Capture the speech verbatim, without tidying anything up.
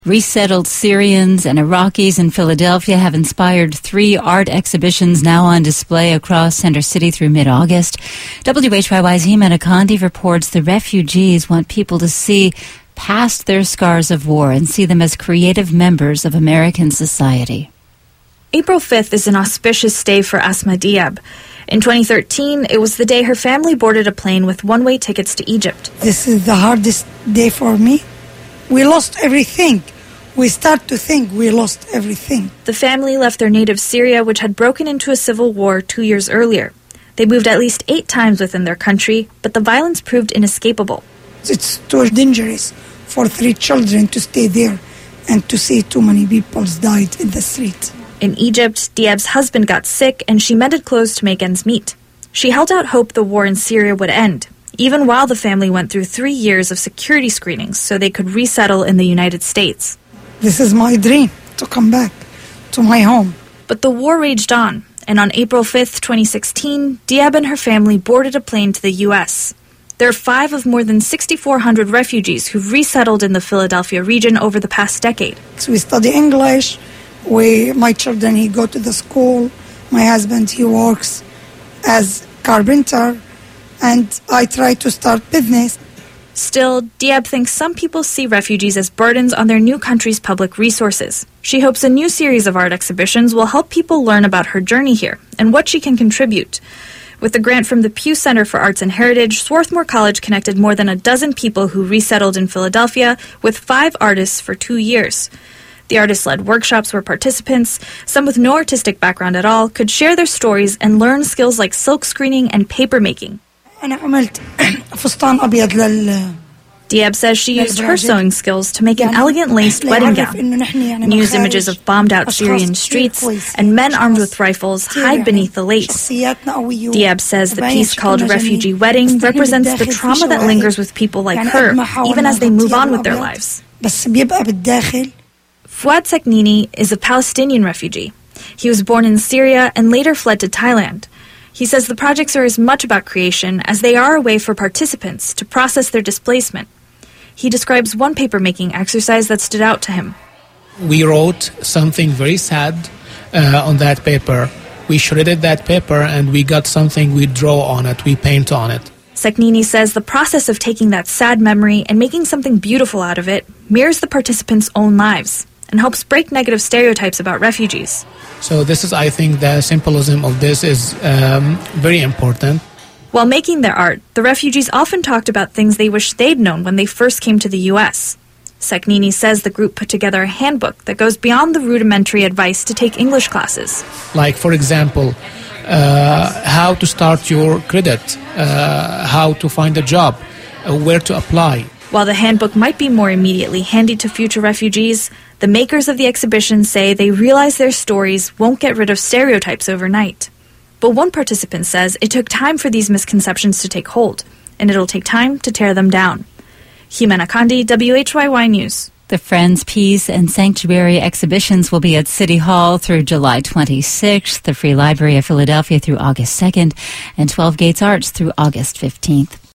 Resettled Syrians and Iraqis in Philadelphia have inspired three art exhibitions now on display across Center City through mid-August. W H Y Y's Himana Kandi reports the refugees want people to see past their scars of war and see them as creative members of American society. April fifth is an auspicious day for Asma Diab. In twenty thirteen, it was the day her family boarded a plane with one-way tickets to Egypt. This is the hardest day for me. We lost everything. We start to think we lost everything. The family left their native Syria, which had broken into a civil war two years earlier. They moved at least eight times within their country, but the violence proved inescapable. It's too dangerous for three children to stay there and to see too many people died in the street. In Egypt, Diab's husband got sick and she mended clothes to make ends meet. She held out hope the war in Syria would end, even while the family went through three years of security screenings so they could resettle in the United States. This is my dream, to come back to my home. But the war raged on, and on April fifth, twenty sixteen, Diab and her family boarded a plane to the U S. There are five of more than six thousand four hundred refugees who've resettled in the Philadelphia region over the past decade. So we study English. We, my children, he go to the school. My husband, he works as carpenter. And I try to start business. Still, Diab thinks some people see refugees as burdens on their new country's public resources. She hopes a new series of art exhibitions will help people learn about her journey here and what she can contribute. With a grant from the Pew Center for Arts and Heritage, Swarthmore College connected more than a dozen people who resettled in Philadelphia with five artists for two years. The artists led workshops where participants, some with no artistic background at all, could share their stories and learn skills like silk screening and paper making. Diab says she used her sewing skills to make an elegant laced wedding gown and used images of bombed-out Syrian streets and men armed with rifles hide beneath the lace. Diab says the piece called Refugee Wedding represents the trauma that lingers with people like her, even as they move on with their lives. Fouad Seknini is a Palestinian refugee. He was born in Syria and later fled to Thailand. He says the projects are as much about creation as they are a way for participants to process their displacement. He describes one paper-making exercise that stood out to him. We wrote something very sad uh, on that paper. We shredded that paper and we got something, we draw on it, we paint on it. Seknini says the process of taking that sad memory and making something beautiful out of it mirrors the participants' own lives and helps break negative stereotypes about refugees. So this is, I think, the symbolism of this is um, very important. While making their art, the refugees often talked about things they wish they'd known when they first came to the U S. Seknini says the group put together a handbook that goes beyond the rudimentary advice to take English classes. Like, for example, uh, how to start your credit, uh, how to find a job, uh, where to apply. While the handbook might be more immediately handy to future refugees, the makers of the exhibition say they realize their stories won't get rid of stereotypes overnight. But one participant says it took time for these misconceptions to take hold, and it'll take time to tear them down. Himana Kandi, W H Y Y News. The Friends, Peace, and Sanctuary exhibitions will be at City Hall through July twenty-sixth, the Free Library of Philadelphia through August second, and twelve Gates Arts through August fifteenth.